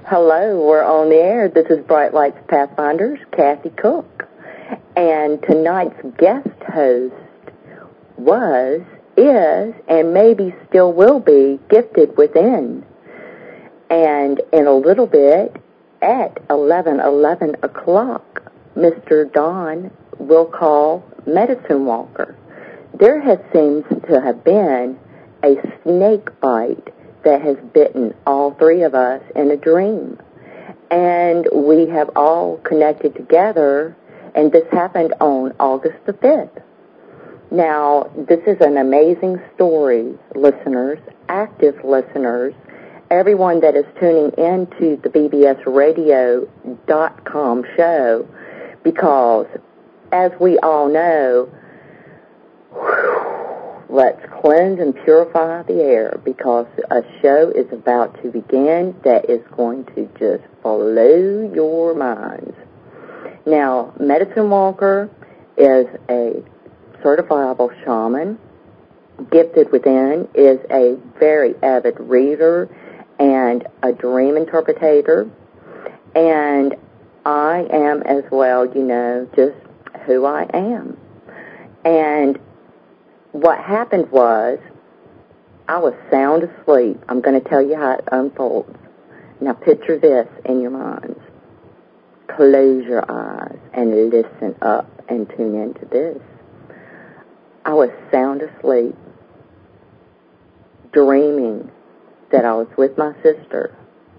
Hello, we're on the air. This is Bright Lights Pathfinders, Kathy Cook. And tonight's guest host is, and maybe still will be, gifted within. And in a little bit, at 11 o'clock, Mr. Don will call Medicine Walker. There seems to have been a snake bite that has bitten all three of us in a dream. And we have all connected together, and this happened on August the 5th. Now, this is an amazing story, listeners, active listeners, everyone that is tuning into the bbsradio.com show, because, as we all know, let's cleanse and purify the air, because a show is about to begin that is going to just blow your minds. Now, Medicine Walker is a certifiable shaman. Gifted Within is a very avid reader and a dream interpretator. And I am as well, just who I am. And what happened was, I was sound asleep. I'm going to tell you how it unfolds. Now picture this in your minds. Close your eyes and listen up and tune into this. I was sound asleep, dreaming that I was with my sister.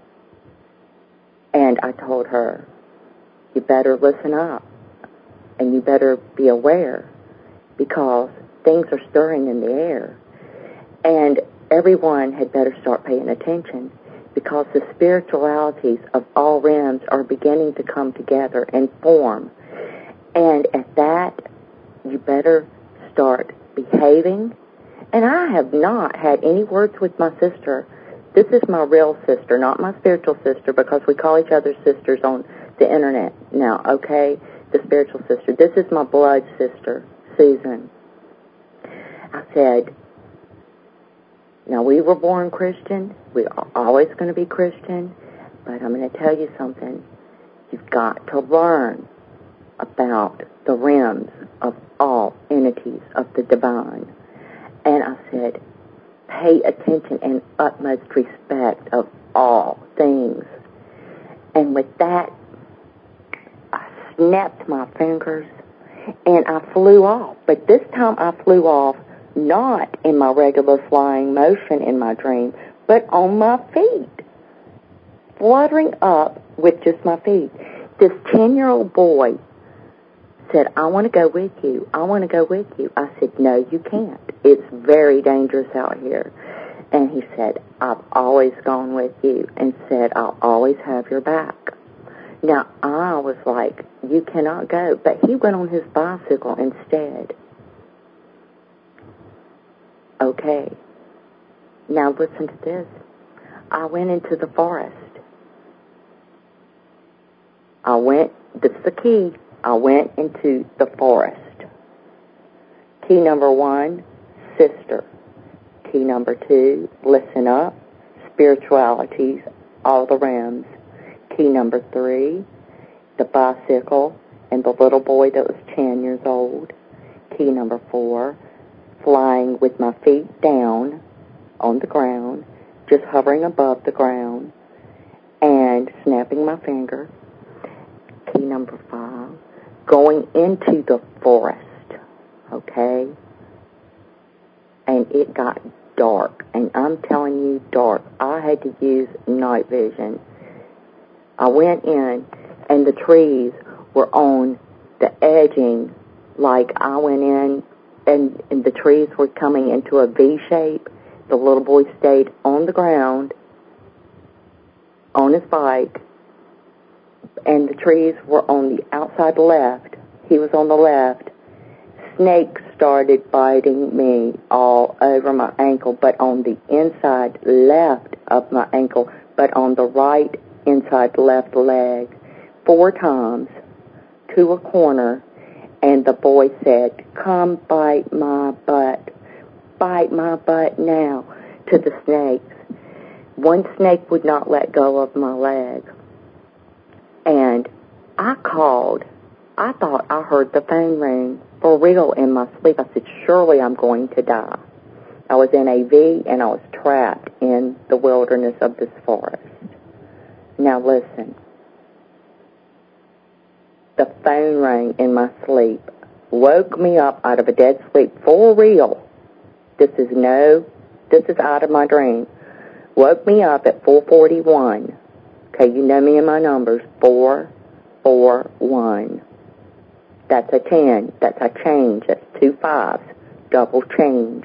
And I told her, you better listen up and you better be aware, because things are stirring in the air. And everyone had better start paying attention, because the spiritualities of all realms are beginning to come together and form. And at that, you better start behaving. And I have not had any words with my sister. This is my real sister, not my spiritual sister, because we call each other sisters on the internet now, okay? The spiritual sister. This is my blood sister, Susan. I said, now we were born Christian. We are always going to be Christian. But I'm going to tell you something. You've got to learn about the realms of all entities of the divine. And I said, pay attention and utmost respect of all things. And with that, I snapped my fingers and I flew off. But this time I flew off not in my regular flying motion in my dream, but on my feet, fluttering up with just my feet. This 10-year-old boy said, I want to go with you. I want to go with you. I said, no, you can't. It's very dangerous out here. And he said, I've always gone with you, and said, I'll always have your back. Now, I was like, you cannot go. But he went on his bicycle instead. Okay. Now listen to this. I went into the forest. This is the key. I went into the forest. Key number 1, sister. Key number 2, listen up, spiritualities, all the realms. Key number 3, the bicycle and the little boy that was 10 years old. Key number 4, flying with my feet down on the ground, just hovering above the ground, and snapping my finger. Key number 5, going into the forest, okay? And it got dark, and I'm telling you, dark. I had to use night vision. I went in, and the trees were on the edging, like I went in, and the trees were coming into a V shape. The little boy stayed on the ground, on his bike, and the trees were on the outside left. He was on the left. Snakes started biting me all over my ankle, but on the inside left of my ankle, but on the right inside left leg, 4 times to a corner. And the boy said, come bite my butt now, to the snakes. one snake would not let go of my leg. And I called. I thought I heard the phone ring for real in my sleep. I said, surely I'm going to die. I was in AV and I was trapped in the wilderness of this forest. Now listen. The phone rang in my sleep. Woke me up out of a dead sleep for real. This is out of my dream. Woke me up at 4:41. Okay, you know me and my numbers. 441. That's a 10. That's a change. That's 2 5s. Double change.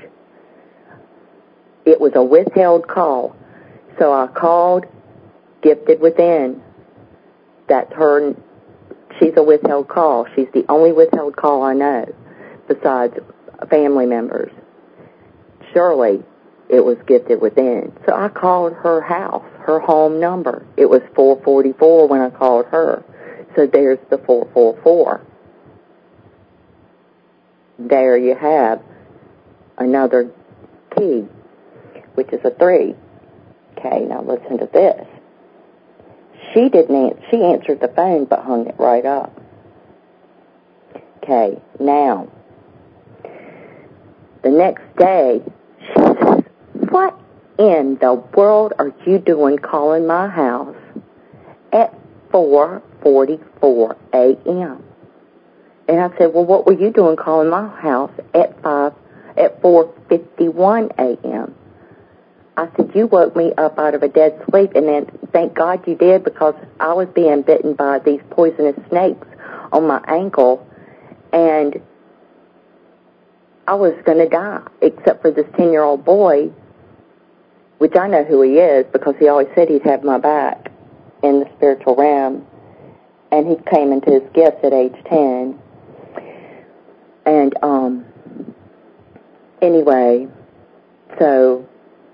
It was a withheld call. So I called Gifted Within. That's her. She's a withheld call. She's the only withheld call I know besides family members. Surely it was Gifted Within. So I called her house, her home number. It was 444 when I called her. So there's the 444. There you have another key, which is a 3. Okay, now listen to this. She answered the phone but hung it right up. Okay, now, the next day, she says, what in the world are you doing calling my house at 4:44 a.m.? And I said, well, what were you doing calling my house at 4:51 a.m.? I said, you woke me up out of a dead sleep, and then thank God you did, because I was being bitten by these poisonous snakes on my ankle, and I was going to die, except for this 10-year-old boy, which I know who he is, because he always said he'd have my back in the spiritual realm, and he came into his gifts at age 10. And, anyway, so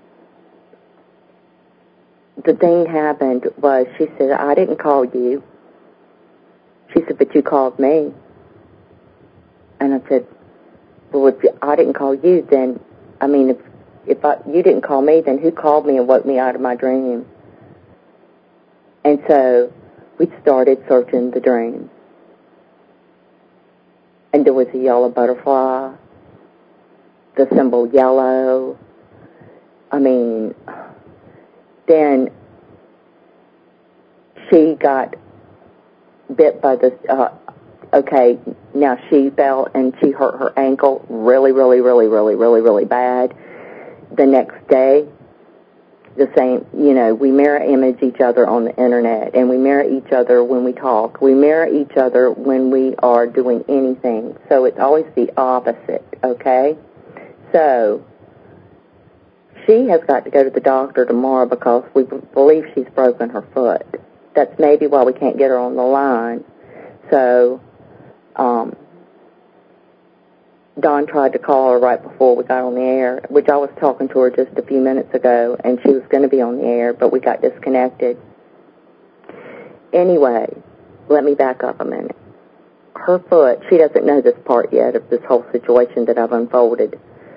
the thing happened was, she said, I didn't call you. She said, but you called me. And I said, well, if I didn't call you, then, I mean, if you didn't call me, then who called me and woke me out of my dream? And so we started searching the dream. And there was a yellow butterfly, the symbol yellow. I mean, then she got bit by the, okay, now she fell and she hurt her ankle really, really, really, really, really, really bad. The next day, the same, we mirror image each other on the internet, and we mirror each other when we talk. We mirror each other when we are doing anything. So it's always the opposite, okay? So she has got to go to the doctor tomorrow because we believe she's broken her foot. That's maybe why we can't get her on the line. So, Dawn tried to call her right before we got on the air, which I was talking to her just a few minutes ago, and she was going to be on the air, but we got disconnected. Anyway, let me back up a minute. Her foot, she doesn't know this part yet of this whole situation that I've unfolded.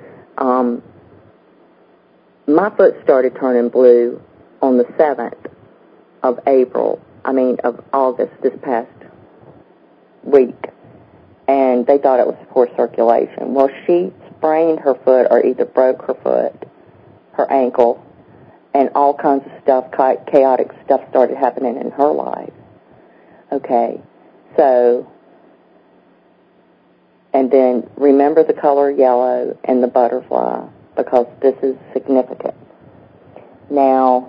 My foot started turning blue on the 7th of August, this past week. And they thought it was poor circulation. Well, she sprained her foot or either broke her foot, her ankle, and all kinds of stuff, chaotic stuff started happening in her life. Okay, so, and then remember the color yellow and the butterfly, because this is significant. Now,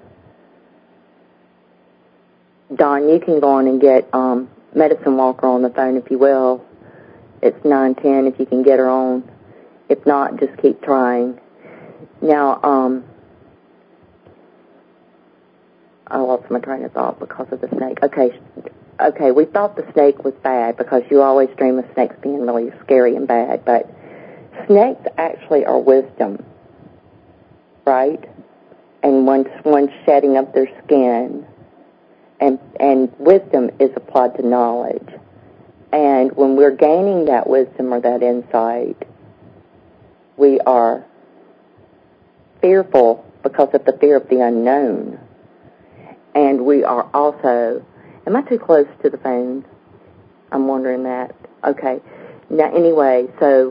Dawn, you can go on and get Medicine Walker on the phone if you will. It's 910 if you can get her on. If not, just keep trying. Now, I lost my train of thought because of the snake. Okay, we thought the snake was bad because you always dream of snakes being really scary and bad, but snakes actually are wisdom, right? And one's shedding of their skin. And wisdom is applied to knowledge. And when we're gaining that wisdom or that insight, we are fearful because of the fear of the unknown. And we are also, am I too close to the phone? I'm wondering that. Okay. Now, anyway, so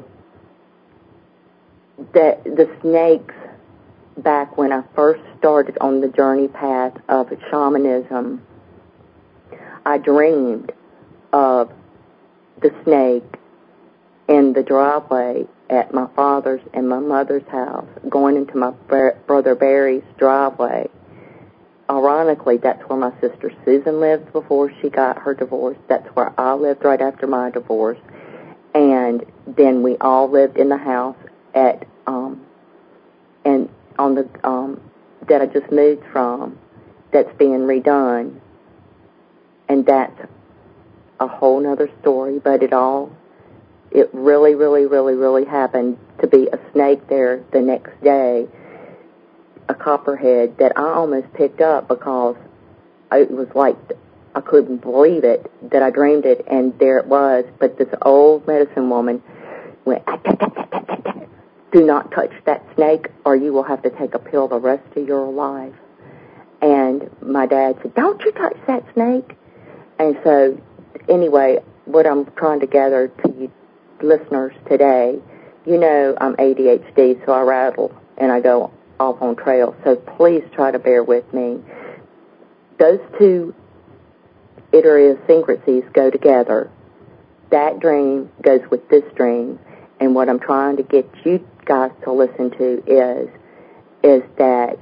the snakes, back when I first started on the journey path of shamanism, I dreamed of the snake in the driveway at my father's and my mother's house, going into my brother Barry's driveway. Ironically, that's where my sister Susan lived before she got her divorce. That's where I lived right after my divorce. And then we all lived in the house at and on the that I just moved from, that's being redone. And that's a whole nother story, but it really, really, really, really happened to be a snake there the next day, a copperhead that I almost picked up because it was like I couldn't believe it that I dreamed it, and there it was. But this old medicine woman went, do not touch that snake or you will have to take a pill the rest of your life. And my dad said, don't you touch that snake. And so anyway, what I'm trying to gather to you listeners today, you know I'm ADHD, so I rattle and I go off on trails, so please try to bear with me. Those two idiosyncrasies go together. That dream goes with this dream, and what I'm trying to get you guys to listen to is that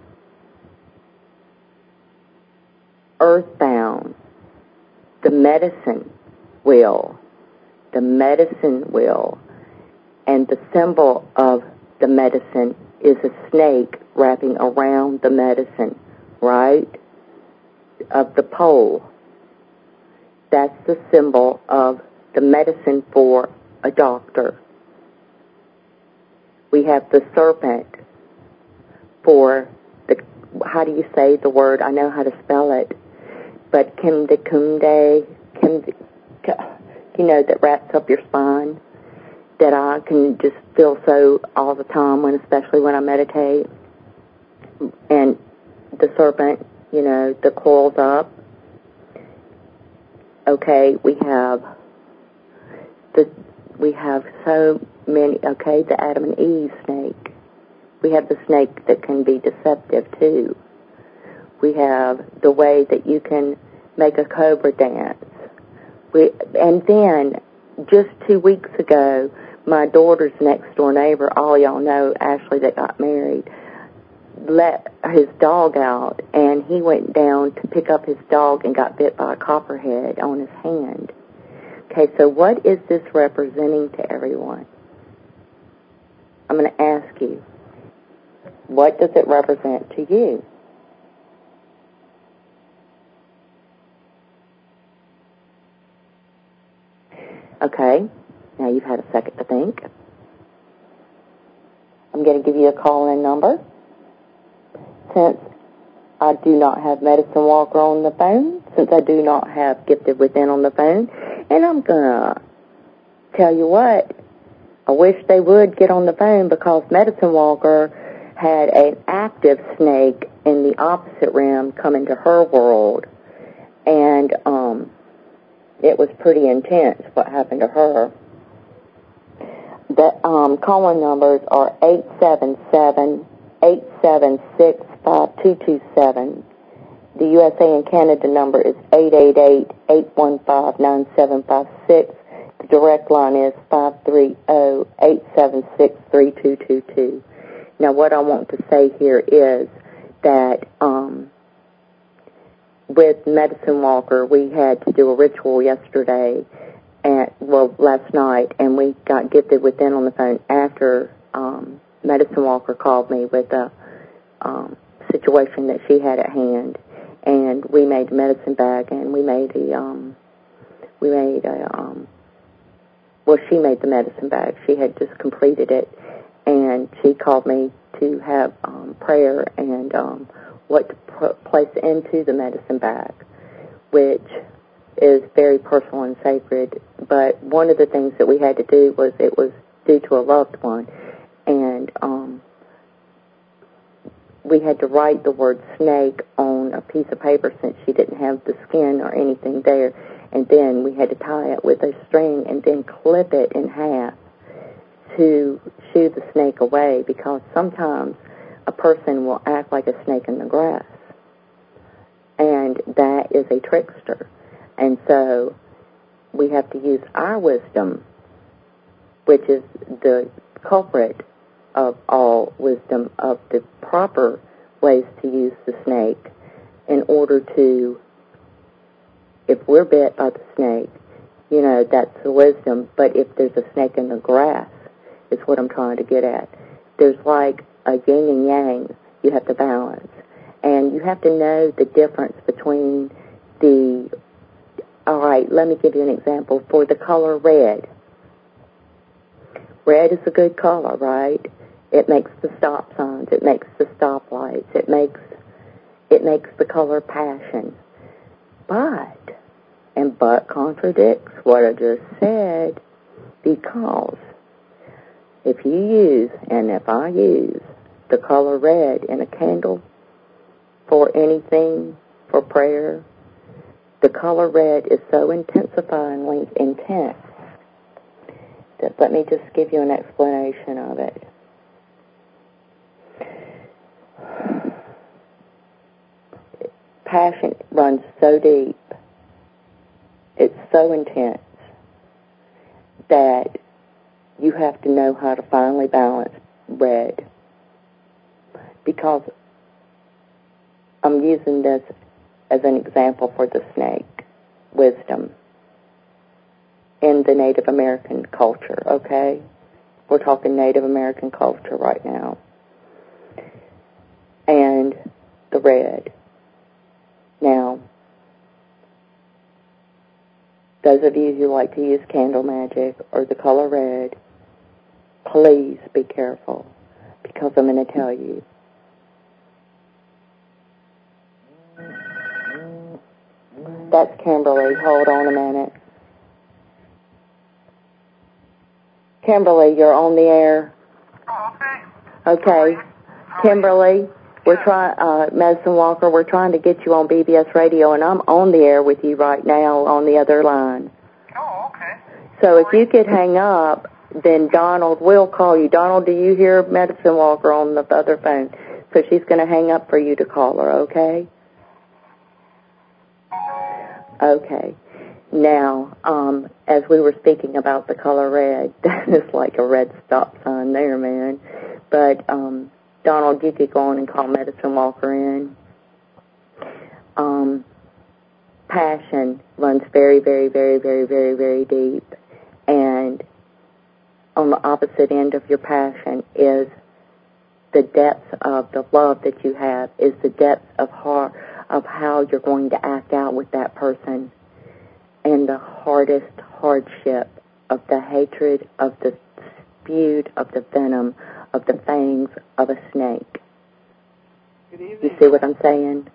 earthbound, the medicine wheel, and the symbol of the medicine is a snake wrapping around the medicine, right, of the pole. That's the symbol of the medicine for a doctor. We have the serpent for the, how do you say the word? I know how to spell it, but Kimdekumde, you know, that wraps up your spine, that I can just feel so all the time, especially when I meditate. And the serpent, you know, that coils up. Okay, we have so many. Okay, the Adam and Eve snake. We have the snake that can be deceptive too. We have the way that you can make a cobra dance. And then just 2 weeks ago, my daughter's next door neighbor, all y'all know, Ashley, that got married, let his dog out, and he went down to pick up his dog and got bit by a copperhead on his hand. Okay, so what is this representing to everyone? I'm going to ask you, what does it represent to you? Okay, now you've had a second to think. I'm going to give you a call-in number. Since I do not have Medicine Walker on the phone, since I do not have Gifted Within on the phone, and I'm going to tell you what, I wish they would get on the phone, because Medicine Walker had an active snake in the opposite realm come into her world, and it was pretty intense what happened to her. The call-in numbers are 877-876-5227. The USA and Canada number is 888-815-9756. The direct line is 530-876-3222. Now, what I want to say here is that with Medicine Walker, we had to do a ritual yesterday, last night, and we got Gifted Within on the phone after Medicine Walker called me with a situation that she had at hand, and we made the medicine bag, and she made the medicine bag. She had just completed it, and she called me to have prayer and what to place into the medicine bag, which is very personal and sacred. But one of the things that we had to do was, it was due to a loved one, and we had to write the word snake on a piece of paper since she didn't have the skin or anything there. And then we had to tie it with a string and then clip it in half to shoo the snake away, because sometimes a person will act like a snake in the grass, and that is a trickster. And so we have to use our wisdom, which is the culprit of all wisdom, of the proper ways to use the snake, in order to, if we're bit by the snake, that's the wisdom. But if there's a snake in the grass, is what I'm trying to get at. There's like a yin and yang you have to balance. And you have to know the difference between all right, let me give you an example. For the color red. Red is a good color, right? It makes the stop signs. It makes the stoplights. It makes the color passion. But contradicts what I just said, because if you use, and if I use, the color red in a candle for anything, for prayer, the color red is so intensifyingly intense that, let me just give you an explanation of it. Passion runs so deep, it's so intense, that you have to know how to finely balance red. Because I'm using this as an example for the snake wisdom in the Native American culture, okay? We're talking Native American culture right now. And the red. Now, those of you who like to use candle magic or the color red, please be careful, because I'm going to tell you. That's Kimberly. Hold on a minute. Kimberly, you're on the air. Oh, okay. Okay. Kimberly, we're trying, Medicine Walker, we're trying to get you on BBS Radio, and I'm on the air with you right now on the other line. Oh, okay. So if you could hang up, then Donald will call you. Donald, do you hear Medicine Walker on the other phone? So she's going to hang up for you to call her, okay? Okay. Now, as we were speaking about the color red, that is like a red stop sign there, man. But, Donald, you could go on and call Medicine Walker in. Passion runs very, very, very, very, very, very deep. And on the opposite end of your passion is the depth of the love that you have, is the depth of how you're going to act out with that person, and the hardest hardship of the hatred, of the spewed, of the venom, of the fangs of a snake. Good evening. You see what I'm saying?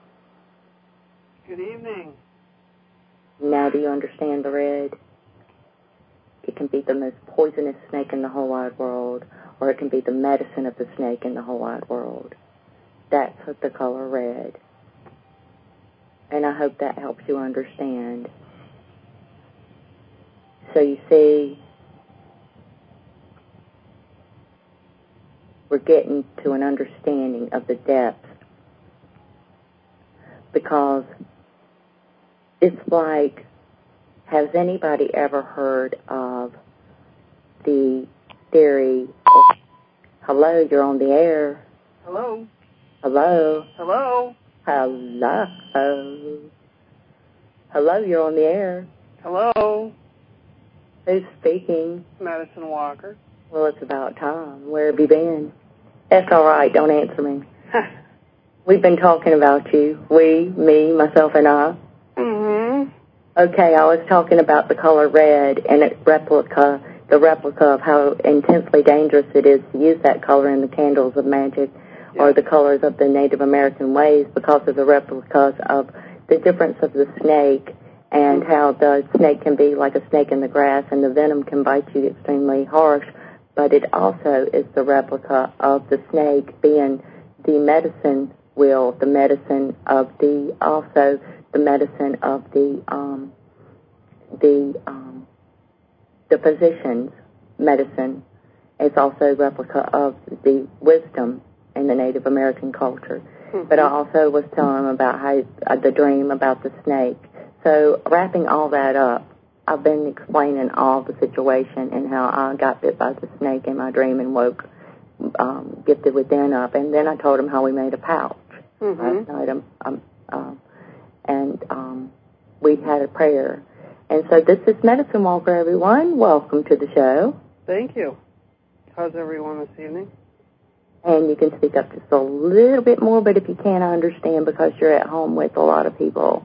Good evening. Now do you understand the red? It can be the most poisonous snake in the whole wide world, or it can be the medicine of the snake in the whole wide world. That's the color red. And I hope that helps you understand. So you see, we're getting to an understanding of the depth, because it's like, has anybody ever heard of the theory, hello, you're on the air. Hello. Hello. Hello. Hello. Hello, you're on the air. Hello. Who's speaking? Medicine Walker. Well, it's about time. Where have you been? That's all right. Don't answer me. We've been talking about you. We, me, myself, and I. Mm-hmm. Okay, I was talking about the color red and the replica of how intensely dangerous it is to use that color in the candles of magic, or the colors of the Native American ways, because of the replicas of the difference of the snake, and how the snake can be like a snake in the grass, and the venom can bite you extremely harsh, but it also is the replica of the snake being the medicine wheel, the medicine of the physician's medicine. It's also a replica of the wisdom in the Native American culture. Mm-hmm. But I also was telling him about how the dream about the snake. So wrapping all that up, I've been explaining all the situation and how I got bit by the snake in my dream and woke Gifted Within up. And then I told him how we made a pouch last night. We had a prayer. And so this is Medicine Walker, everyone. Welcome to the show. Thank you. How's everyone this evening? And you can speak up just a little bit more, but if you can't, I understand because you're at home with a lot of people.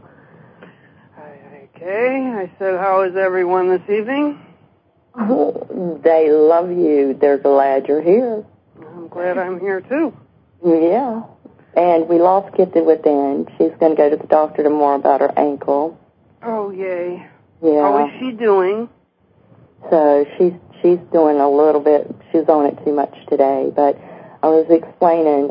Okay. I said, how is everyone this evening? Oh, they love you. They're glad you're here. I'm glad I'm here, too. Yeah. And we lost Gifted Within. She's going to go to the doctor tomorrow about her ankle. Oh, yay. Yeah. How is she doing? So she's doing a little bit. She's on it too much today. But I was explaining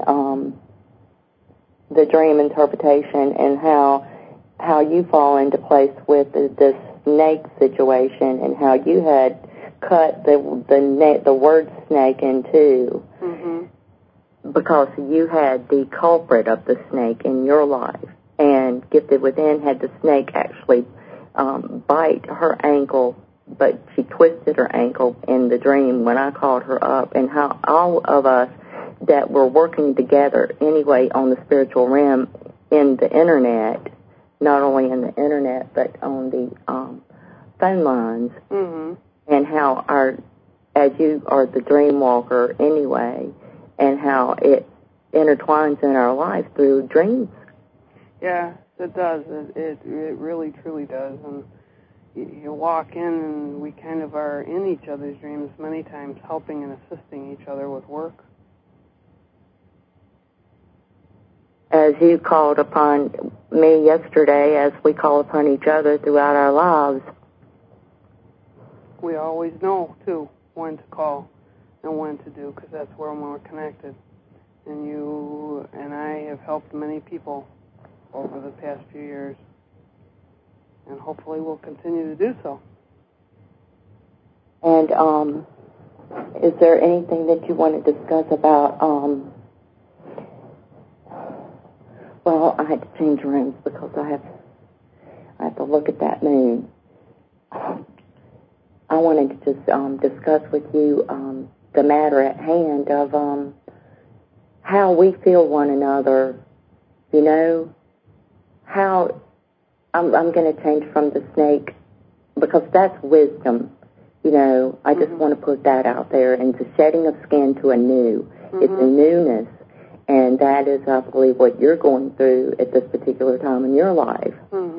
the dream interpretation and how you fall into place with the snake situation and how you had cut the word snake in two because you had the culprit of the snake in your life, and Gifted Within had the snake actually bite her ankle, but she twisted her ankle in the dream when I called her up, and how all of us that were working together anyway on the spiritual realm in the internet, not only in the internet but on the phone lines, and how as you are the dream walker anyway, and how it intertwines in our life through dreams. Yeah, it does. It really, truly does. And you walk in and we kind of are in each other's dreams many times, helping and assisting each other with work. As you called upon me yesterday, as we call upon each other throughout our lives. We always know, too, when to call and when to do, because that's where we're connected. And you and I have helped many people over the past few years, and hopefully we'll continue to do so. And is there anything that you want to discuss about, well, I had to change rooms because I have to look at that moon. I wanted to just discuss with you the matter at hand of how we feel one another, you know, how I'm going to change from the snake because that's wisdom, you know. I just want to put that out there, and the shedding of skin to a new. It's a newness, and that is, I believe, what you're going through at this particular time in your life.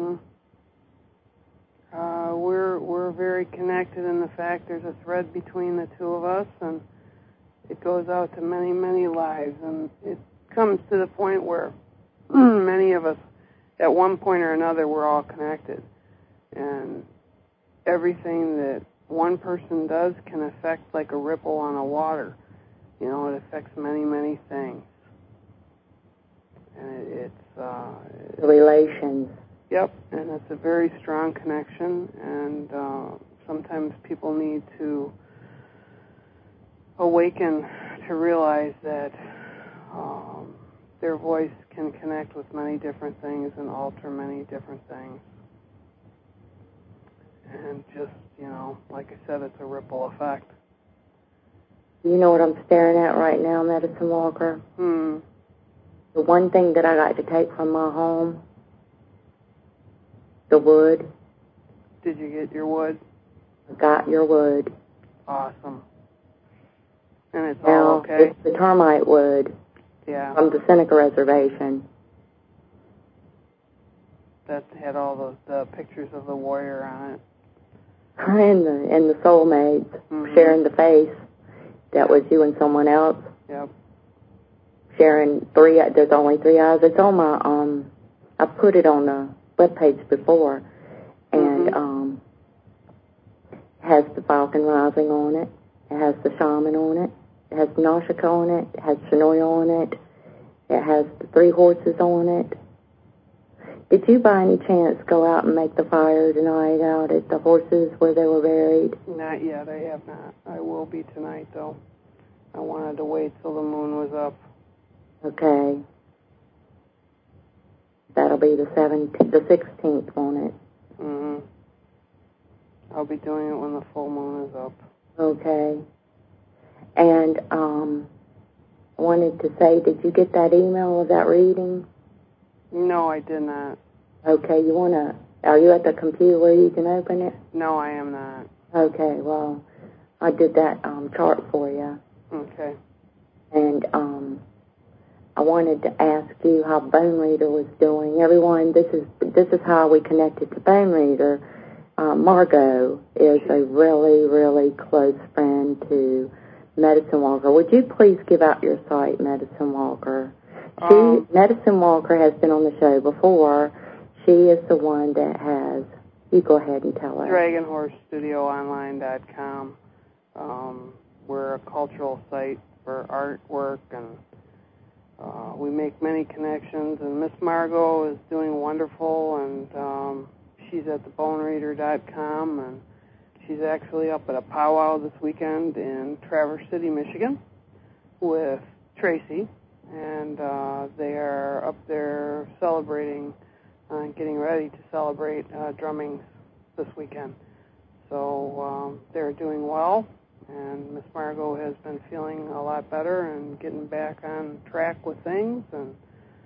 We're very connected in the fact there's a thread between the two of us, and it goes out to many, many lives, and it comes to the point where many of us, at one point or another, we're all connected, and everything that one person does can affect like a ripple on the water. You know, it affects many, many things, and it's relations. Yep, and it's a very strong connection, and sometimes people need to awaken to realize that their voice can connect with many different things and alter many different things. And just, you know, like I said, it's a ripple effect. You know what I'm staring at right now, Medicine Walker? The one thing that I got to take from my home, the wood. Did you get your wood? I got your wood. Awesome. And it's now, all okay? It's the termite wood. Yeah. From the Seneca Reservation. That had all the pictures of the warrior on it. And the soulmates sharing the face. That was you and someone else. Yep. Sharing there's only 3 eyes. It's on my, I put it on the webpage before. And, has the Falcon Rising on it. It has the Shaman on it. It has Nashika on it. It has Shanoya on it. It has the 3 horses on it. Did you by any chance go out and make the fire tonight out at the horses where they were buried? Not yet, I have not. I will be tonight, though. I wanted to wait till the moon was up. Okay. That'll be the 16th, won't it? Mm-hmm. I'll be doing it when the full moon is up. Okay. And I wanted to say, did you get that email of that reading? No, I did not. Okay, are you at the computer where you can open it? No, I am not. Okay, well, I did that chart for you. Okay. And I wanted to ask you how Bone Reader was doing. Everyone, this is how we connected to Bone Reader. Margot is a really, really close friend to Medicine Walker. Would you please give out your site, Medicine Walker? Medicine Walker has been on the show before. She is the one that has... You go ahead and tell us. DragonHorseStudioOnline.com. We're a cultural site for artwork, and we make many connections. And Miss Margot is doing wonderful, and she's at thebonereader.com, and she's actually up at a powwow this weekend in Traverse City, Michigan, with Tracy, and they are up there celebrating, getting ready to celebrate drumming this weekend. So they're doing well, and Miss Margot has been feeling a lot better and getting back on track with things, and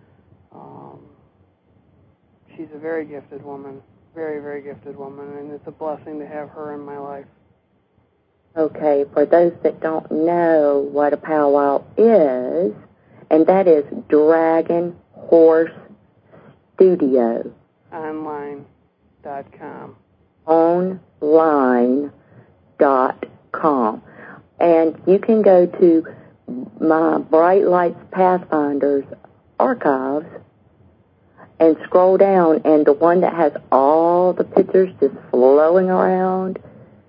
she's a very gifted woman, very, very gifted woman, and it's a blessing to have her in my life. Okay, for those that don't know what a powwow is, and that is Dragon Horse Studio. Online.com. Online.com. And you can go to my Bright Lights Pathfinders archives and scroll down, and the one that has all the pictures just flowing around,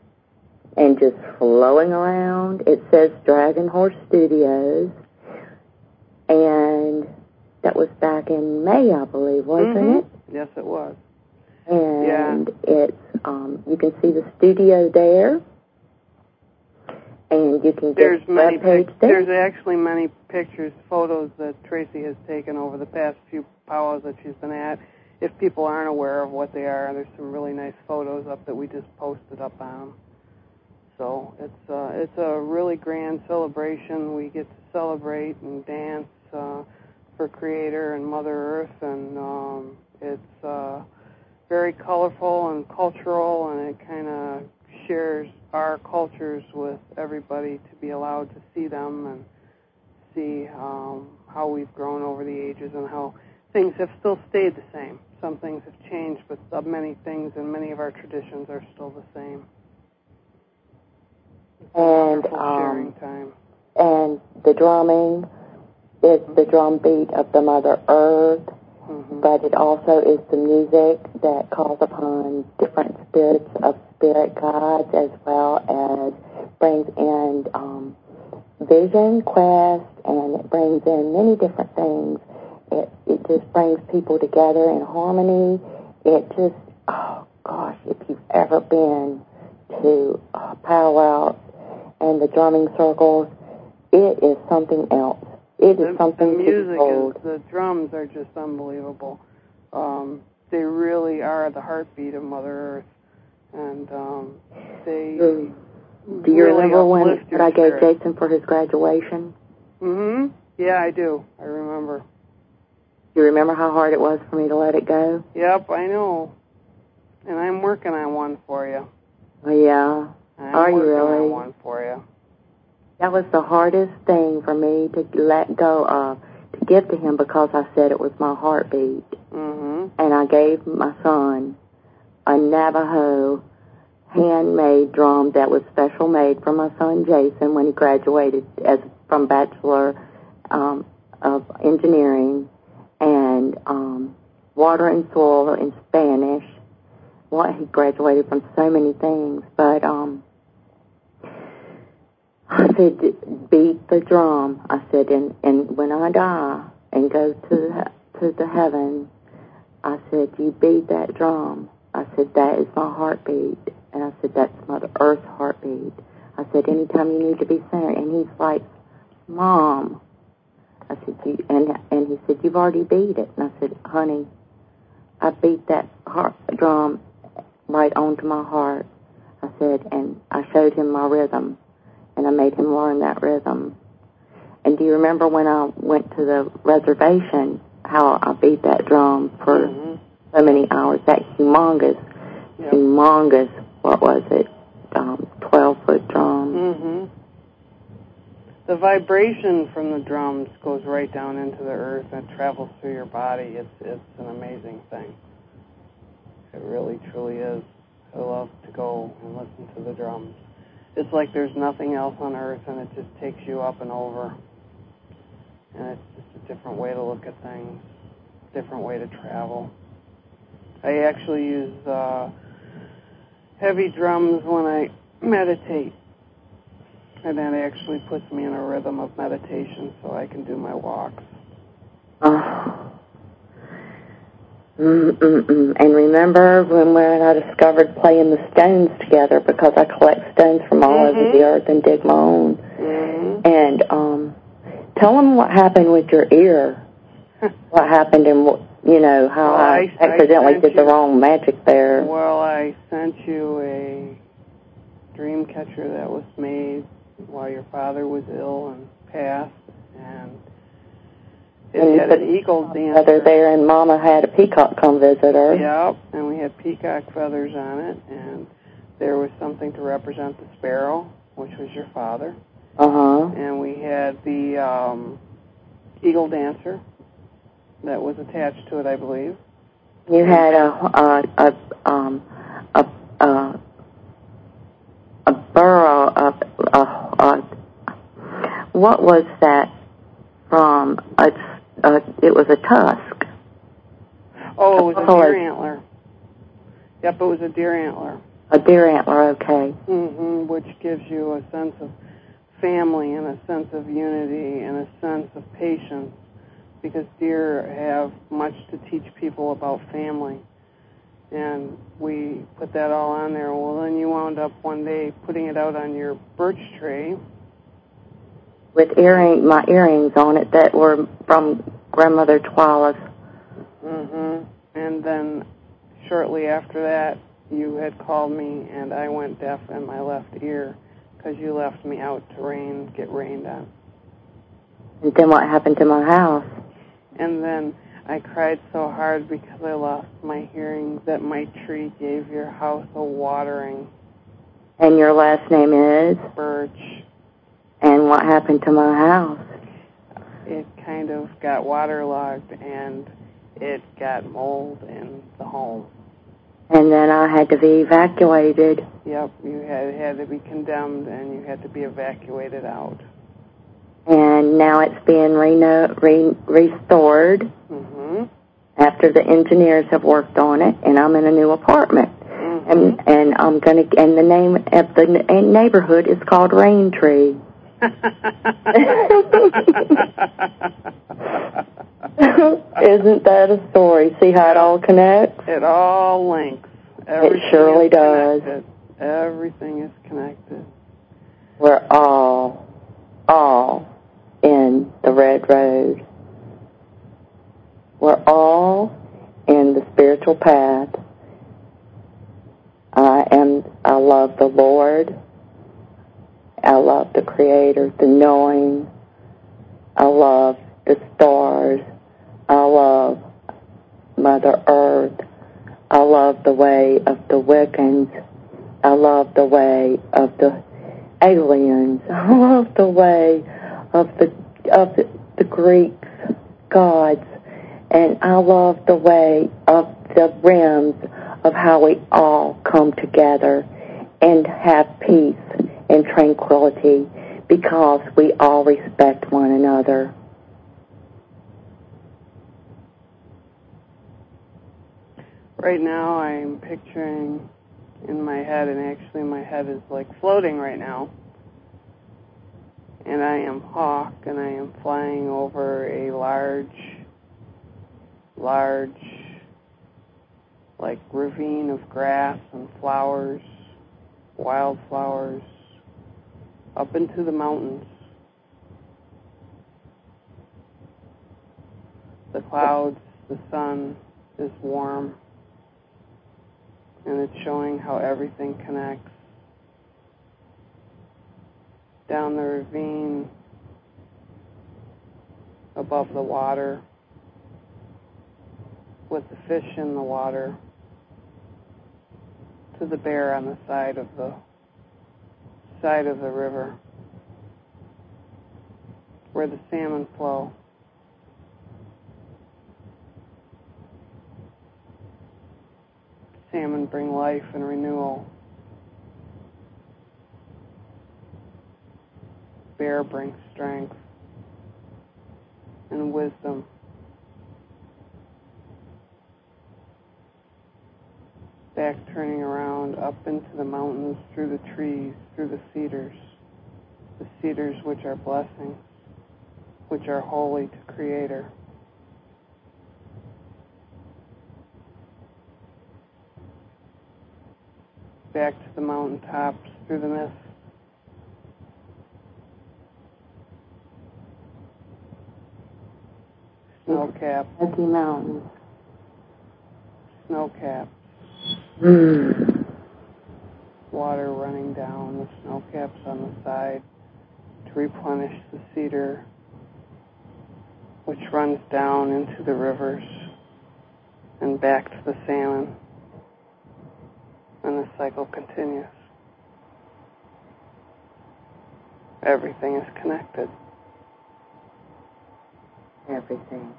it says Dragon Horse Studios, and that was back in May, I believe, wasn't it? Yes, it was. And it's you can see the studio there, and you can get the web page there. There's actually many pictures, photos that Tracy has taken over the past few powwows that she's been at. If people aren't aware of what they are, there's some really nice photos up that we just posted up on them. So it's a really grand celebration. We get to celebrate and dance for Creator and Mother Earth, and it's very colorful and cultural, and it kind of shares our cultures with everybody to be allowed to see them and see how we've grown over the ages and how things have still stayed the same. Some things have changed, but many things and many of our traditions are still the same. And sharing time. And the drumming is the drum beat of the Mother Earth, but it also is the music that calls upon different spirits of spirit guides, as well as brings in vision quest, and it brings in many different things. It just brings people together in harmony. It just, oh gosh, if you've ever been to powwows and the drumming circles, it is something else. It is something the music to behold. The drums are just unbelievable. They really are the heartbeat of Mother Earth, and they. Do you really remember what I gave spirit. Jason for his graduation? Yeah, I do. I remember. You remember how hard it was for me to let it go? Yep, I know. And I'm working on one for you. Oh, yeah. Are you really? On one for you. That was the hardest thing for me to let go of, to give to him, because I said it was my heartbeat. And I gave my son a Navajo handmade drum that was special made for my son Jason when he graduated from Bachelor of Engineering, and Water and Soil in Spanish. Well, he graduated from so many things, but I said, beat the drum. I said, and when I die, and go to the heaven, I said, you beat that drum. I said, that is my heartbeat. And I said, that's Mother Earth's heartbeat. I said, anytime you need to be centered. And he's like, Mom. I said, and he said, you've already beat it. And I said, honey, I beat that drum right onto my heart. I said, and I showed him my rhythm, and I made him learn that rhythm. And do you remember when I went to the reservation, how I beat that drum for so many hours, that humongous, what was it, 12-foot drum? Mm-hmm. The vibration from the drums goes right down into the earth and travels through your body. It's an amazing thing. It really, truly is. I love to go and listen to the drums. It's like there's nothing else on earth, and it just takes you up and over. And it's just a different way to look at things, different way to travel. I actually use heavy drums when I meditate. And that actually puts me in a rhythm of meditation so I can do my walks. And remember when I discovered playing the stones together, because I collect stones from all over the earth and dig my own. And tell them what happened with your ear. What happened and how I accidentally did the wrong magic there. Well, I sent you a dream catcher that was made while your father was ill and passed, and it had an eagle dancer there, and Mama had a peacock come visit her. Yep, and we had peacock feathers on it, and there was something to represent the sparrow, which was your father. And we had the eagle dancer that was attached to it, I believe. You had a burrow of what was that from? It was a tusk. Oh, it was a deer antler. Yep, it was a deer antler. A deer antler, okay. Which gives you a sense of family and a sense of unity and a sense of patience, because deer have much to teach people about family. And we put that all on there. Well, then you wound up one day putting it out on your birch tree. With my earrings on it that were from Grandmother Twyla's. And then shortly after that, you had called me, and I went deaf in my left ear because you left me out to get rained on. And then what happened to my house? And then I cried so hard because I lost my hearing that my tree gave your house a watering. And your last name is? Birch. And what happened to my house? It kind of got waterlogged, and it got mold in the home. And then I had to be evacuated. Yep, you had to be condemned, and you had to be evacuated out. And now it's being restored after the engineers have worked on it, and I'm in a new apartment. And I'm gonna, and the name of the neighborhood is called Rain Tree. Isn't that a story? See how it all connects? It all links. It surely does. Everything is connected. We're all in the red road. We're all in the spiritual path. I love the Lord. I love the Creator, the knowing. I love the stars. I love Mother Earth. I love the way of the Wiccans. I love the way of the aliens. I love the way of the Greek gods. And I love the way of the realms of how we all come together and have peace and tranquility because we all respect one another. Right now I'm picturing in my head, and actually my head is like floating right now, And I am Hawk, and I am flying over a large, like ravine of grass and flowers, wildflowers, up into the mountains. The clouds, the sun is warm, and it's showing how everything connects. Down the ravine, above the water, with the fish in the water, to the bear on the side of the river, where the salmon flow. Salmon bring life and renewal. Bear brings strength and wisdom. Back turning around up into the mountains, through the trees, through the cedars which are blessings, which are holy to Creator. Back to the mountaintops, through the mist. Snow-capped. Smoky Mountains. Snow-capped. Water running down, the snow caps on the side to replenish the cedar, which runs down into the rivers and back to the salmon. And the cycle continues. Everything is connected. Everything.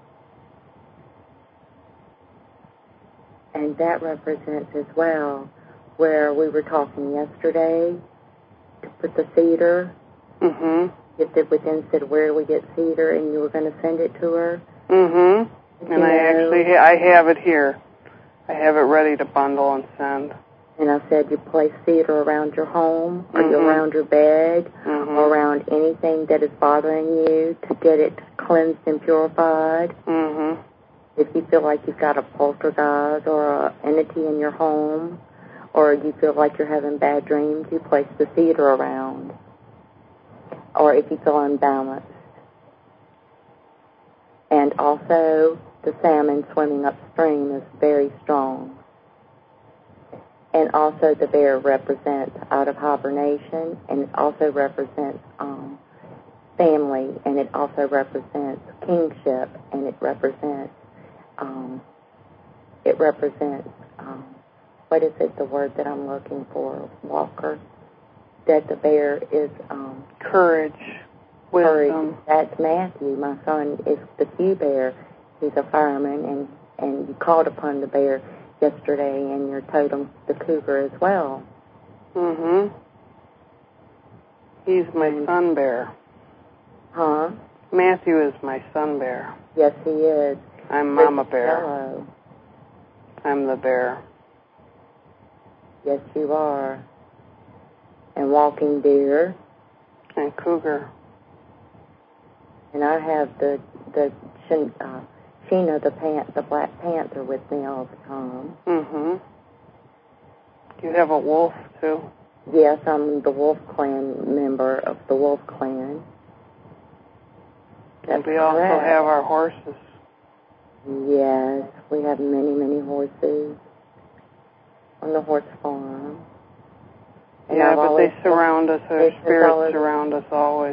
And that represents as well where we were talking yesterday to put the cedar. Mm-hmm. If the within said, where do we get cedar, and you were going to send it to her. Mm-hmm. And I have it here. I have it ready to bundle and send. And I said you place cedar around your home, or around your bed, or around anything that is bothering you to get it cleansed and purified. Mm-hmm. If you feel like you've got a poltergeist or an entity in your home, or you feel like you're having bad dreams, you place the cedar around. Or if you feel unbalanced. And also, the salmon swimming upstream is very strong. And also the bear represents out of hibernation, and it also represents family, and it also represents kingship, and it represents what is it, the word that I'm looking for, Walker? That the bear is courage, wisdom. That's Matthew. My son is the Q bear. He's a fireman, and you called upon the bear yesterday, and your totem, the cougar, as well. Mm-hmm. He's my sun bear. Huh? Matthew is my sun bear. Yes, he is. I'm Mama Bear. Hello. I'm the bear. Yes, you are. And walking deer. And cougar. And I have the Sheena, the Black Panther, with me all the time. Mm-hmm. You have a wolf, too? Yes, I'm the Wolf Clan member of the Wolf Clan. And we also have our horses. Yes, we have many, many horses on the horse farm. And yeah, but they surround us, our spirits surround us always.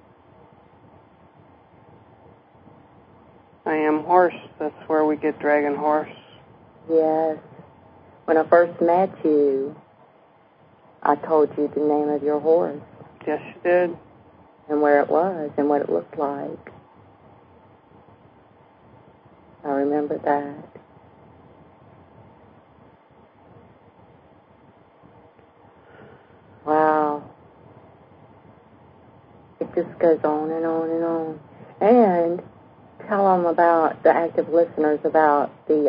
I am horse, that's where we get dragon horse. Yes. When I first met you, I told you the name of your horse. Yes, you did. And where it was, and what it looked like. I remember that. Wow. It just goes on and on and on. And tell them about the active listeners about the,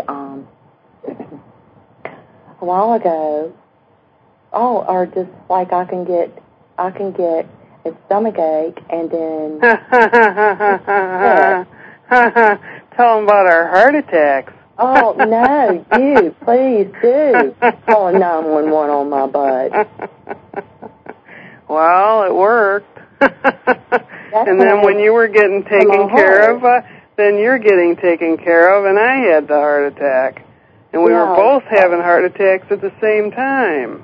a while ago, or just like I can get and stomach ache, and then... Tell them about our heart attacks. Oh, no, you, please do. Call 911 on my butt. Well, it worked. And then when you were getting taken care of, then you're getting taken care of, and I had the heart attack. And we were both having heart attacks at the same time.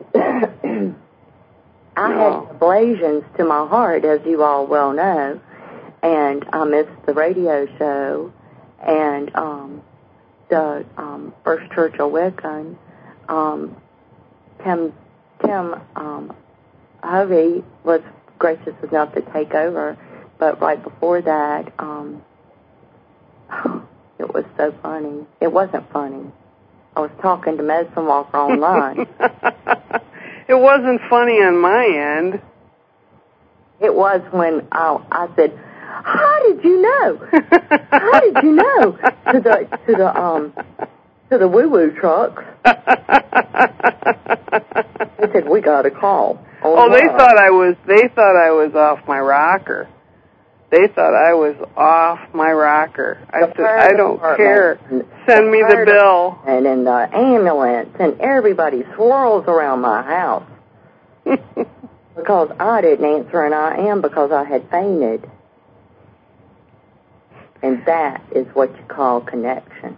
I had ablations to my heart, as you all well know, and I missed the radio show, and the First Church of Wiccan, Tim Hovey was gracious enough to take over, but right before that, it was so funny. It wasn't funny. I was talking to Medicine Walker online. It wasn't funny on my end. It was when I said, "How did you know? How did you know?" to the woo-woo trucks. They said, "We got a call." They thought I was off my rocker. They thought I was off my rocker. I said, "I don't care. Send me the bill." And in the ambulance, and everybody swirls around my house because I didn't answer, and I am because I had fainted. And that is what you call connection.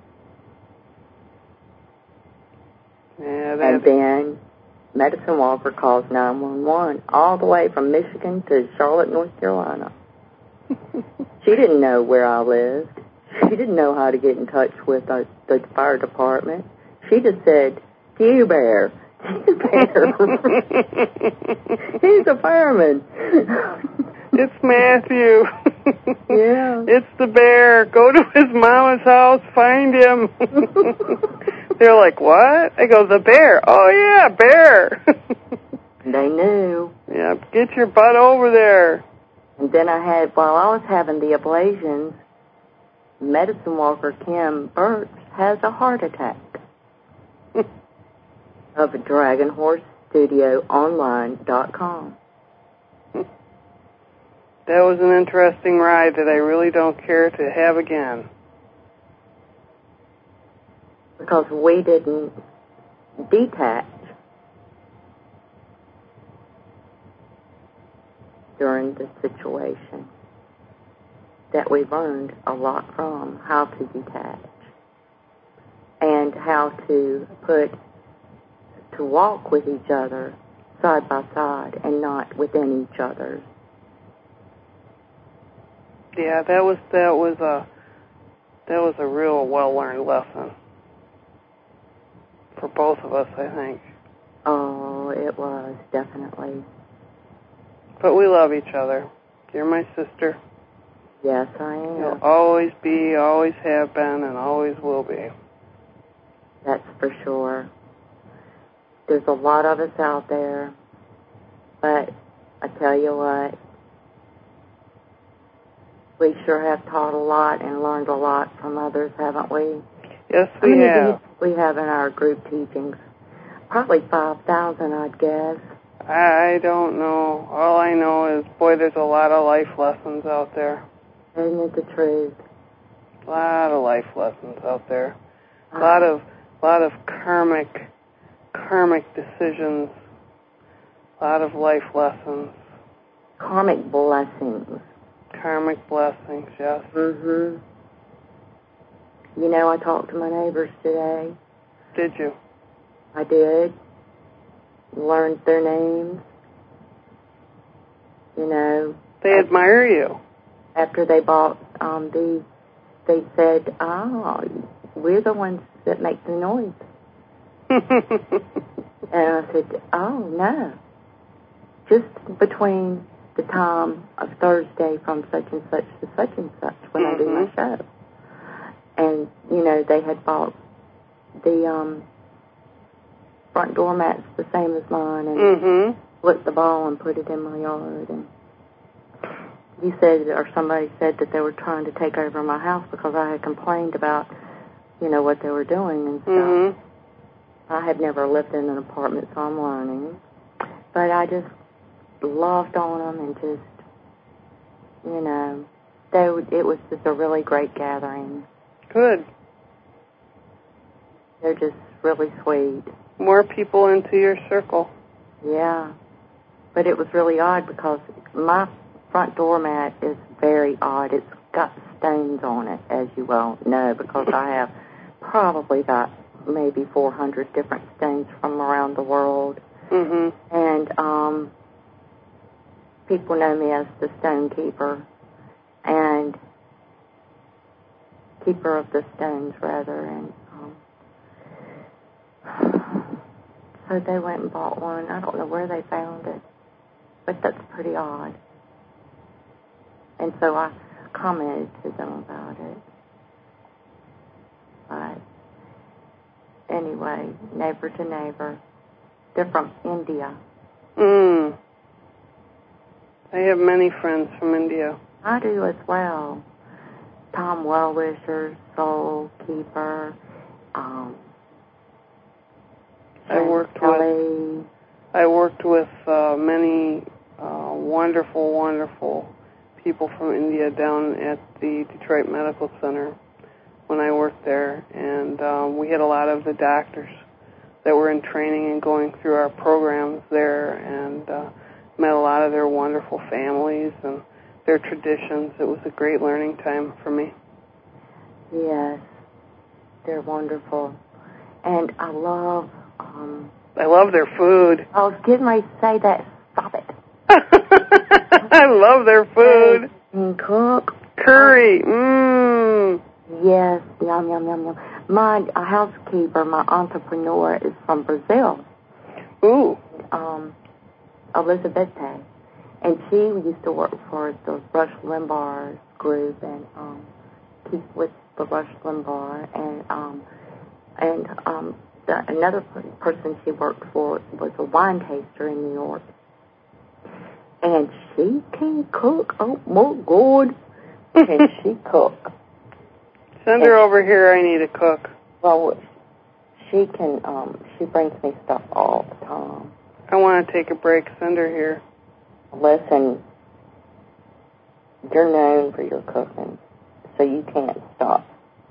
Yeah, and then Medicine Walker calls 911 all the way from Michigan to Charlotte, North Carolina. She didn't know where I lived. She didn't know how to get in touch with the fire department. She just said, "Hugh Bear. Hugh Bear. He's a fireman." It's Matthew. Yeah. It's the bear. Go to his mama's house. Find him. They're like, "What?" I go, "The bear." "Oh, yeah, bear." They knew. Yeah, get your butt over there. And then while I was having the ablations, Medicine Walker Kim Birch has a heart attack of DragonHorseStudioOnline.com. That was an interesting ride that I really don't care to have again. Because we didn't detach during the situation that we learned a lot from, how to detach and how to walk with each other side by side and not within each other. Yeah, that was a real well-learned lesson for both of us, I think. Oh, it was, definitely. But we love each other. You're my sister. Yes, I am. You'll always be, always have been, and always will be. That's for sure. There's a lot of us out there, but I tell you what, we sure have taught a lot and learned a lot from others, haven't we? Yes, we have. How many we have in our group teachings? Probably 5,000, I'd guess. I don't know. All I know is, boy, there's a lot of life lessons out there. Isn't it the truth? A lot of life lessons out there. A lot of karmic decisions. A lot of life lessons. Karmic blessings. Karmic blessings, yes. Mm-hmm. You know, I talked to my neighbors today. Did you? I did. Learned their names. You know. They admire you. After they bought they said, we're the ones that make the noise. And I said, oh, no. Just between the time of Thursday from such and such to such and such when I do my show. And, you know, they had bought the front door mats the same as mine and flipped the ball and put it in my yard. And you said, or somebody said that they were trying to take over my house because I had complained about, you know, what they were doing and stuff. I had never lived in an apartment, so I'm learning. But I just loved on them and just, you know, it was just a really great gathering. Good. They're just really sweet. More people into your circle. Yeah. But it was really odd because my front doormat is very odd. It's got stones on it, as you well know, because I have probably got maybe 400 different stones from around the world. Mm-hmm. And people know me as the stone keeper, and keeper of the stones, rather. And so they went and bought one. I don't know where they found it, but that's pretty odd. And so I commented to them about it. But anyway, neighbor to neighbor. They're from India. I have many friends from India. I do as well. Tom Wellwisher, Soul Keeper, I worked with many wonderful, wonderful people from India down at the Detroit Medical Center when I worked there, and we had a lot of the doctors that were in training and going through our programs there, and met a lot of their wonderful families and their traditions. It was a great learning time for me. Yes, they're wonderful. And I love their food. I was getting ready to say that. Stop it. I love their food. And cook. Curry. Yes, yum, yum, yum, yum. My housekeeper, my entrepreneur, is from Brazil. Ooh. Elizabeth. And she used to work for the Rush Limbaugh group and keep with the Rush Limbaugh. And another person she worked for was a wine taster in New York. And she can cook. Oh, my God. Can she cook? Send her over here. I need a cook. Well, she can, she brings me stuff all the time. I want to take a break. Send her here. Listen, you're known for your cooking, so you can't stop.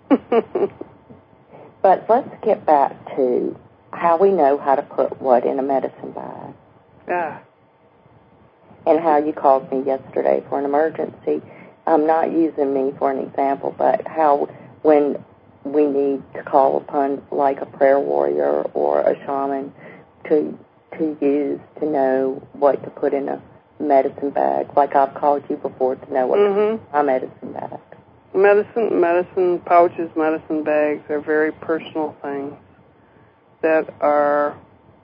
But let's get back to how we know how to put what in a medicine bag. Yeah. And how you called me yesterday for an emergency. I'm not using me for an example, but how when we need to call upon like a prayer warrior or a shaman to use to know what to put in a medicine bag, like I've called you before to know what to put in my medicine bag. Medicine pouches, medicine bags are very personal things that are,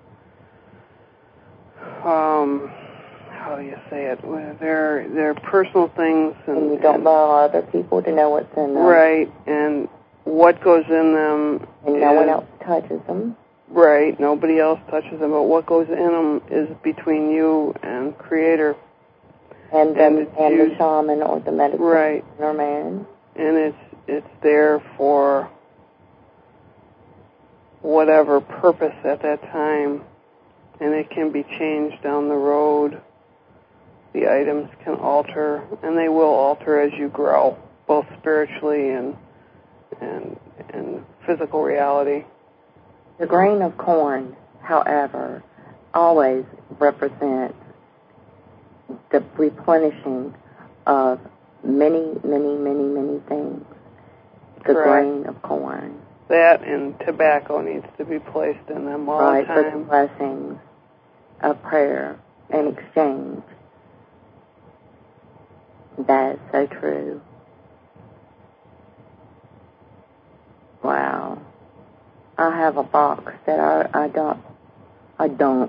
how do you say it? They're personal things. And you don't allow other people to know what's in them. Right, and what goes in them. And no one else touches them. Right, nobody else touches them, but what goes in them is between you and Creator. And the shaman or the medicine man. And it's there for whatever purpose at that time, and it can be changed down the road. The items can alter, and they will alter as you grow, both spiritually and physical reality. The grain of corn, however, always represents the replenishing of many, many, many, many things. The grain of corn. That and tobacco needs to be placed in them all the time. For the blessings of prayer and exchange. That is so true. Wow. I have a box that I dump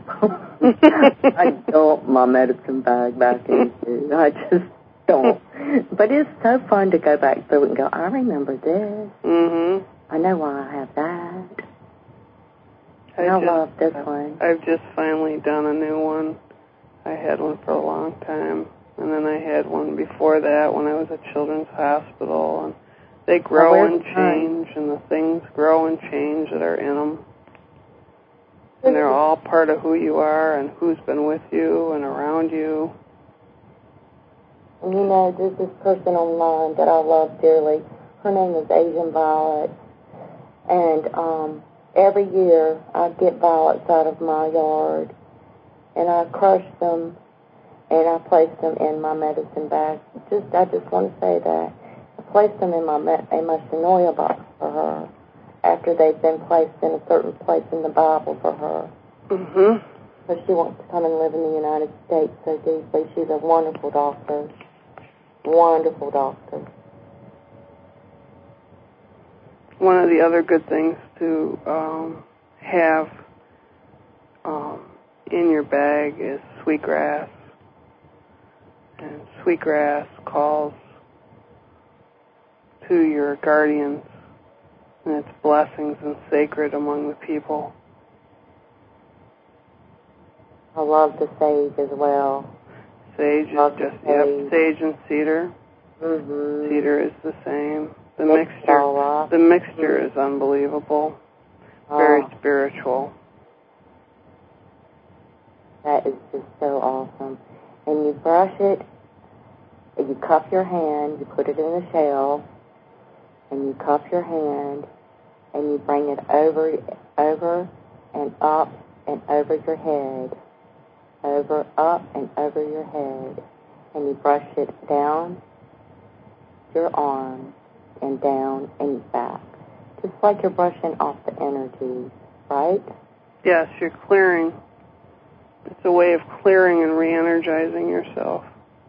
my medicine bag back into. I just don't. But it's so fun to go back through it and go, I remember this. Mm-hmm. I know why I have that. I love this one. I've just finally done a new one. I had one for a long time. And then I had one before that when I was at Children's Hospital. And they grow and change, and the things grow and change that are in them. And they're all part of who you are and who's been with you and around you. And you know, there's this person online that I love dearly. Her name is Asian Violet. And every year I get violets out of my yard, and I crush them, and I place them in my medicine bag. I just want to say that. I place them in my Shanoia box for her after they've been placed in a certain place in the Bible for her. Mm-hmm. But she wants to come and live in the United States so deeply. She's a wonderful doctor. Wonderful doctor. One of the other good things to have in your bag is sweetgrass. And sweetgrass calls to your guardians, and it's blessings and sacred among the people. I love the sage as well. Sage is just, sage and cedar. Mm-hmm. Cedar is the same. The mixture is unbelievable. Very spiritual. That is just so awesome. And you brush it, and you cup your hand, you put it in a shell, and you cup your hand, and you bring it over and up and over your head. Over, up, and over your head. And you brush it down your arm and down and back. Just like you're brushing off the energy, right? Yes, you're clearing. It's a way of clearing and re-energizing yourself.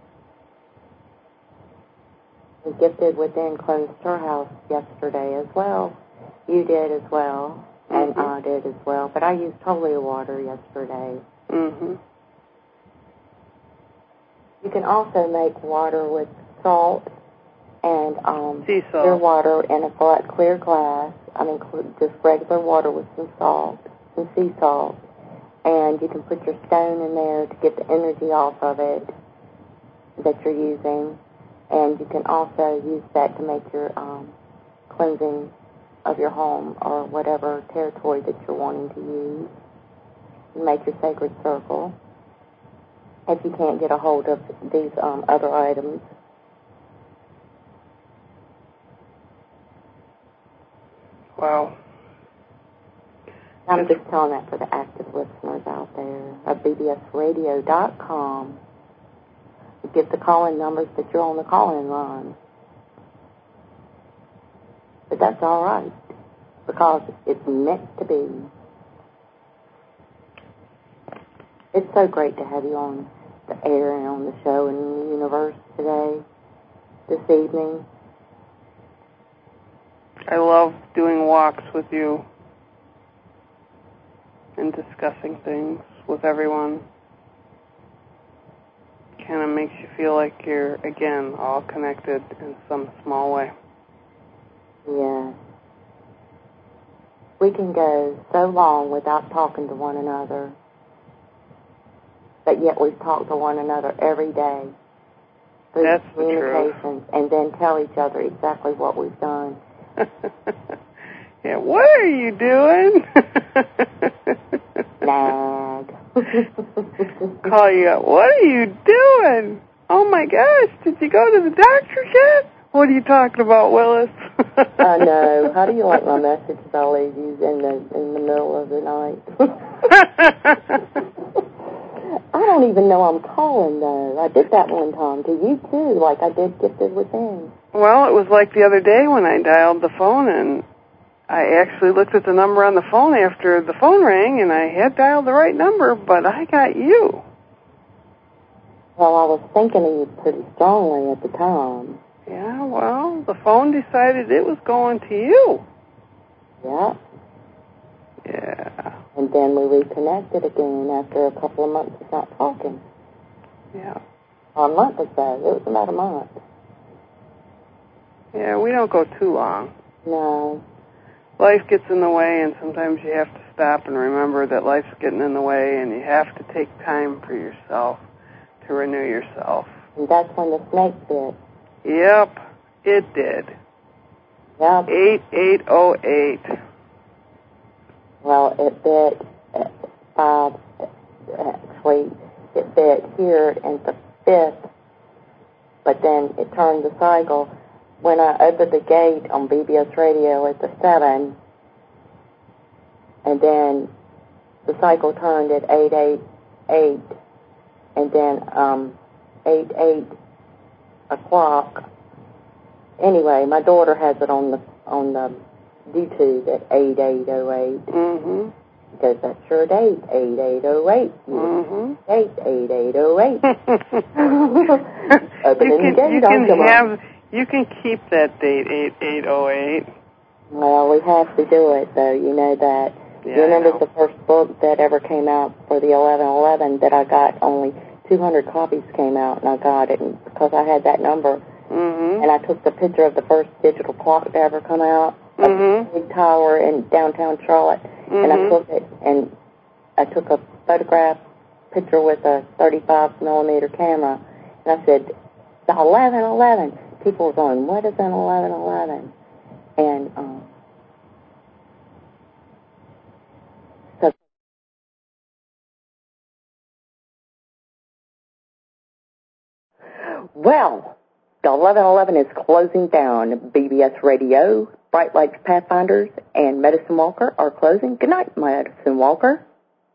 We gifted within closed storehouse yesterday as well. You did as well, and I did as well. But I used holy water yesterday. Mm-hmm. You can also make water with salt and sea salt. Clear water in a clear glass. Just regular water with some salt, some sea salt. And you can put your stone in there to get the energy off of it that you're using. And you can also use that to make your cleansing of your home or whatever territory that you're wanting to use. And make your sacred circle. If you can't get a hold of these other items. Wow. I'm just telling that for the active listeners out there at bbsradio.com. You get the call-in numbers that you're on the call-in line. But that's all right, because it's meant to be. It's so great to have you on the air and on the show and in the universe today, this evening. I love doing walks with you and discussing things with everyone. Kind of makes you feel like you're, again, all connected in some small way. Yeah. We can go so long without talking to one another, but yet we talk to one another every day through That's communications, and then tell each other exactly what we've done. Yeah, what are you doing? Nag. Call you up. What are you doing? Oh my gosh, did you go to the doctor yet? What are you talking about, Willis? I know. How do you like my messages I leave you in the middle of the night? I don't even know I'm calling, though. I did that one time to you, too, like I did Gifted Within. Well, it was like the other day when I dialed the phone, and I actually looked at the number on the phone after the phone rang, and I had dialed the right number, but I got you. Well, I was thinking of you pretty strongly at the time. Yeah, well, the phone decided it was going to you. Yeah. Yeah. And then we reconnected again after a couple of months of not talking. Yeah. Or a month or so. It was about a month. Yeah, we don't go too long. No. Life gets in the way, and sometimes you have to stop and remember that life's getting in the way, and you have to take time for yourself to renew yourself. And that's when the snake bit. Yep, it did. Yep. 8808. Well, it bit 5, actually, it said here and the 5th, but then it turned the cycle. When I opened the gate on BBS Radio at the 7, and then the cycle turned at 8:88, and then 8 o'clock. Anyway, my daughter has it on the YouTube at 8808. Mm-hmm. Because that's your date, 8808. Mm-hmm. Date 8808. Opening the gate. You can keep that date, 8808. Well, we have to do it, though. You know that. Yeah, you remember the first book that ever came out for the 1111 that I got? Only 200 copies came out, and I got it because I had that number. Mm-hmm. And I took the picture of the first digital clock to ever come out, mm-hmm. a big tower in downtown Charlotte. Mm-hmm. And I took it, and I took a photograph picture with a 35 millimeter camera, and I said, the 1111. People were going, what is an 1111? And so well, the 1111 is closing down. BBS Radio, Bright Lights Pathfinders, and Medicine Walker are closing. Good night, Medicine Walker.